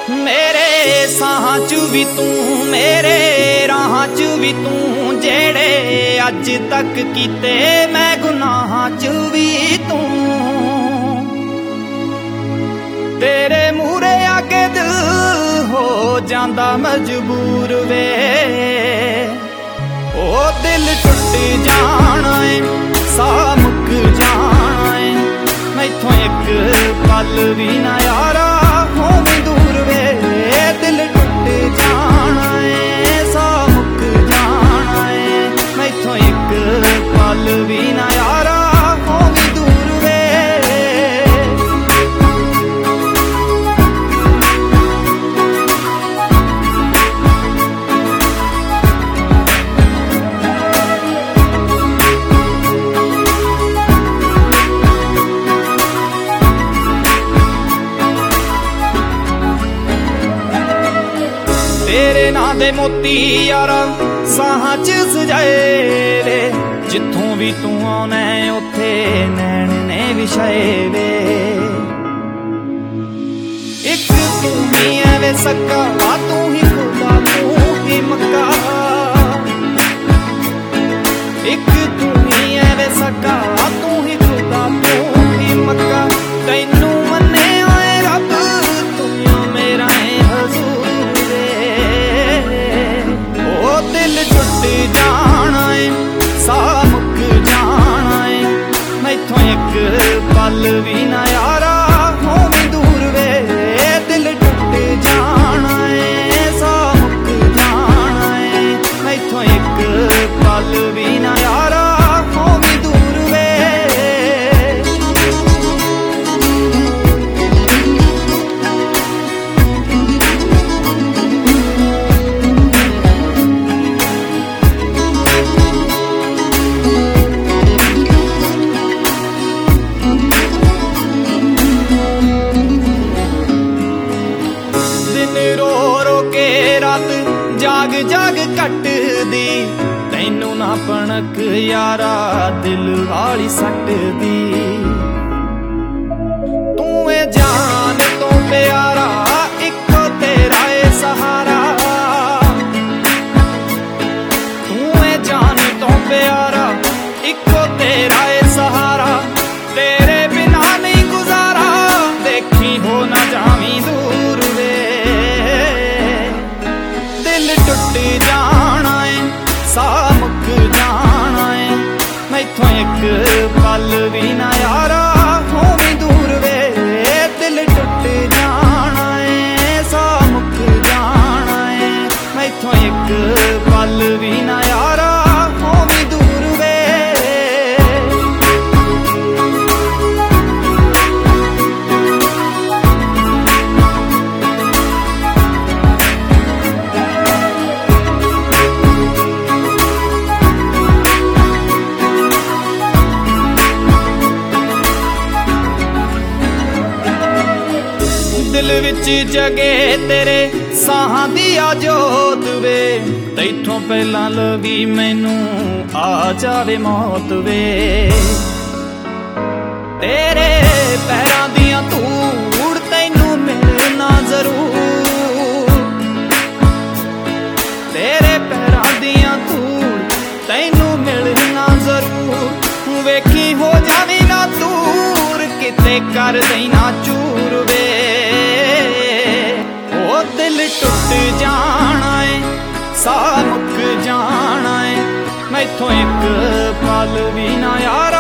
मेरे साहां च भी तू, मेरे राहां च भी तू, जेड़े अज तक कीते मैं गुनाहां च भी तू। तेरे मूहरे आके दिल हो जांदा मजबूर वे, ओ दिल टुट जाना है, साह मुक जाना है, मैथों एक पल भी ना यारा होवी दूर वे। दिल टुट जाना है, साह मुक जाना है, मैथों एक पल भी ना यारा होवी दूर वे। तेरे नां दे मोती यारा साहां च सजाए वे, जित्थों भी तू आना उत्थे नैन ने विछाए वे। एक तू ही है वे सक्का, तू ही खुदा तू ही मक्का, एक तू ही है वे सक्का, तू ही खुदा तू ही मक्का। तैनू मन्ने आए रब तू मेरा है हजूर, दिल टुट जाना है, साह मुक जाना है, मैथों एक पल भी ना यारा होवी दूर वे। दिल टुट जाना है, साह मुक जाना है, मैथों एक पल भी ना यारा होवी दूर वे। रो रो के रात जाग जाग कट दी, तैनू ना पणक यारा दिल वाली सट दी। तू है जान तो प्यारा, इको तेरा है सहारा, तू है जान तो प्यारा, इको तेरा है सहारा। तेरे बिना नहीं गुजारा, देखी हो ना जावी दूर वे। दिल टुट जाना है, साह मुक जाना है, मैथों एक पल भी ना यारा होवी दूर वे। दिल टुट जाना है, साह मुक जाना है, मैथों एक पल भी ना यारा होवी दूर वे। दिल विच जगे तेरे साहां दी आजोत वे, तैथों पहला लगी मैनू आ जावे मौत वे। तेरे पैरां दियां धूड़ तैनू मिलना जरूर, तेरे पैरां दियां धूड़ तैनू मिलना जरूर। वेखी हो जावी ना दूर, किते कर देना चूर वे। ओ दिल टुट जाना है, साह मुक जाना है, मैथों एक पल भी ना यार